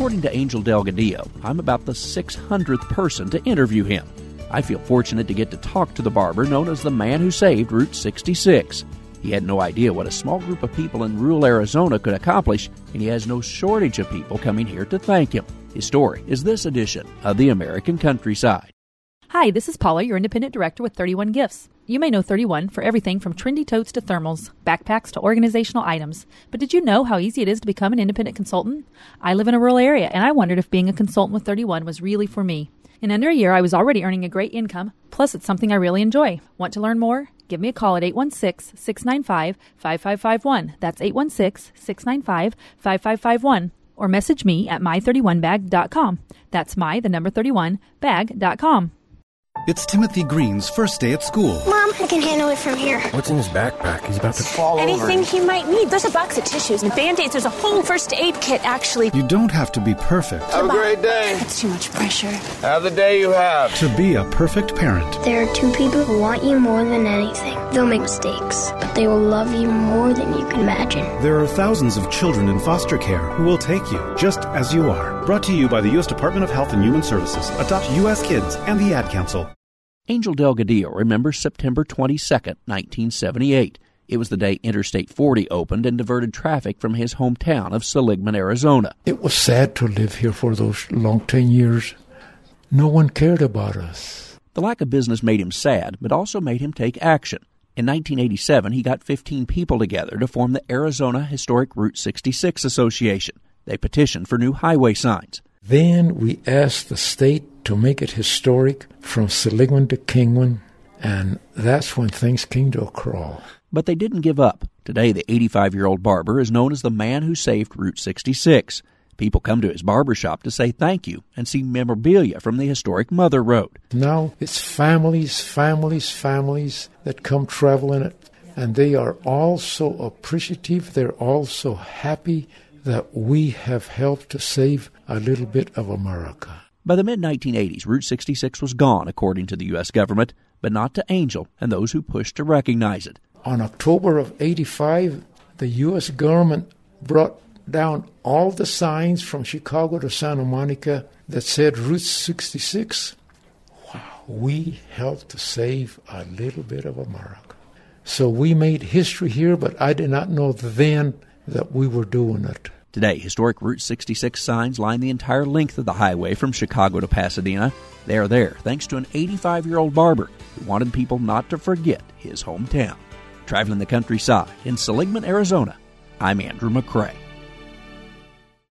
According to Angel Delgadillo, I'm about the 600th person to interview him. I feel fortunate to get to talk to the barber known as the man who saved Route 66. He had no idea what a small group of people in rural Arizona could accomplish, and he has no shortage of people coming here to thank him. His story is this edition of The American Countryside. Hi, this is Paula, your independent director with 31 Gifts. You may know 31 for everything from trendy totes to thermals, backpacks to organizational items. But did you know how easy it is to become an independent consultant? I live in a rural area, and I wondered if being a consultant with 31 was really for me. In under a year, I was already earning a great income, plus it's something I really enjoy. Want to learn more? Give me a call at 816-695-5551. That's 816-695-5551. Or message me at my31bag.com. That's my31bag.com. It's Timothy Green's first day at school. Mom, I can handle it from here. What's in his backpack? He's about to fall over. Anything he might need. There's a box of tissues and Band-Aids. There's a whole first aid kit, actually. You don't have to be perfect. Have a great day. That's too much pressure. Have the day you have. To be a perfect parent. There are two people who want you more than anything. They'll make mistakes, but they will love you more than you can imagine. There are thousands of children in foster care who will take you just as you are. Brought to you by the U.S. Department of Health and Human Services, Adopt U.S. Kids, and the Ad Council. Angel Delgadillo remembers September 22, 1978. It was the day Interstate 40 opened and diverted traffic from his hometown of Seligman, Arizona. It was sad to live here for those long 10 years. No one cared about us. The lack of business made him sad, but also made him take action. In 1987, he got 15 people together to form the Arizona Historic Route 66 Association. They petitioned for new highway signs. Then we asked the state to make it historic from Seligman to Kingman, and that's when things came to a crawl. But they didn't give up. Today, the 85-year-old barber is known as the man who saved Route 66. People come to his barber shop to say thank you and see memorabilia from the historic Mother Road. Now it's families that come traveling it, and they are all so appreciative, they're all so happy that we have helped to save a little bit of America. By the mid-1980s, Route 66 was gone, according to the U.S. government, but not to Angel and those who pushed to recognize it. On October of 85, the U.S. government brought down all the signs from Chicago to Santa Monica that said Route 66. Wow, we helped to save a little bit of America. So we made history here, but I did not know then that we were doing it. Today, historic Route 66 signs line the entire length of the highway from Chicago to Pasadena. They are there thanks to an 85-year-old barber who wanted people not to forget his hometown. Traveling the countryside in Seligman, Arizona, I'm Andrew McCrae.